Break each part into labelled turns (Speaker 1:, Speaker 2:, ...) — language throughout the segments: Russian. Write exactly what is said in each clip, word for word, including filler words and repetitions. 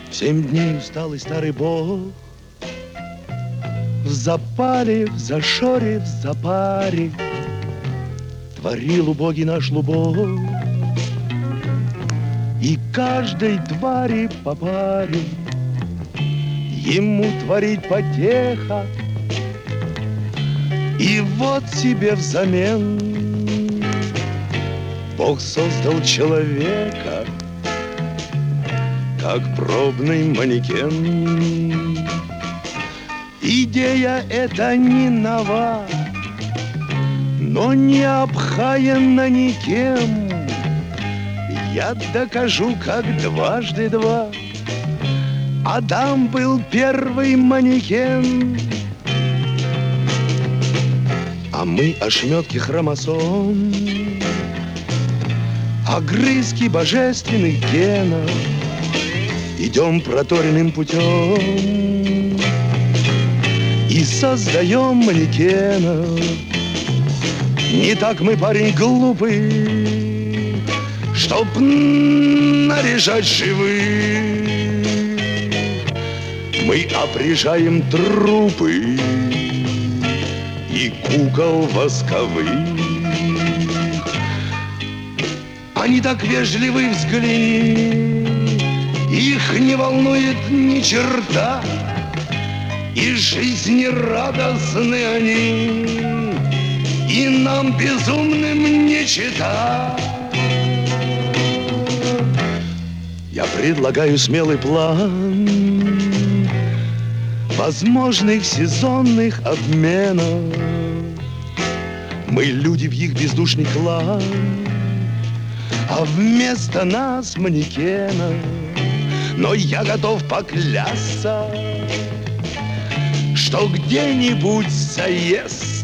Speaker 1: Семь дней усталый старый бог в запале, в зашоре, в запаре творил убогий наш лубок. И каждой твари по паре ему творить потеха. И вот тебе взамен Бог создал человека, как пробный манекен. Идея эта не нова, но не обхаяна никем. Я докажу, как дважды два Адам был первый манекен. А мы ошметки хромосом, огрызки божественных генов, идем проторенным путем и создаем манекенов. Не так мы, парень, глупый, чтоб наряжать живых. Мы опряжаем трупы и кукол восковых. Они так вежливы, взгляни, их не волнует ни черта, и жизни радостны они, и нам безумным не чета. Я предлагаю смелый план возможных сезонных обменов. Мы люди в их бездушный клан, а вместо нас манекена. Но я готов поклясться, что где-нибудь заезд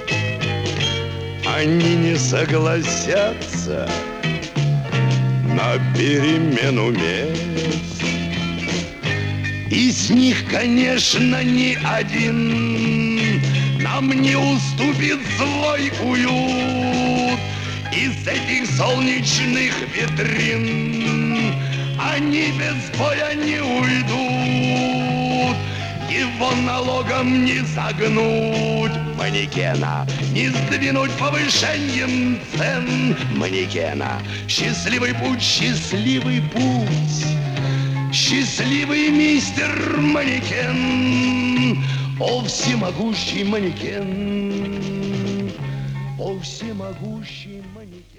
Speaker 1: они не согласятся на перемену мест. И с них, конечно, ни один нам не уступит свой уют. Из этих солнечных витрин они без боя не уйдут. Его налогом не загнуть манекена, не сдвинуть повышением цен манекена. Счастливый путь, счастливый путь, счастливый мистер манекен. О, всемогущий манекен, о, всемогущий манекен.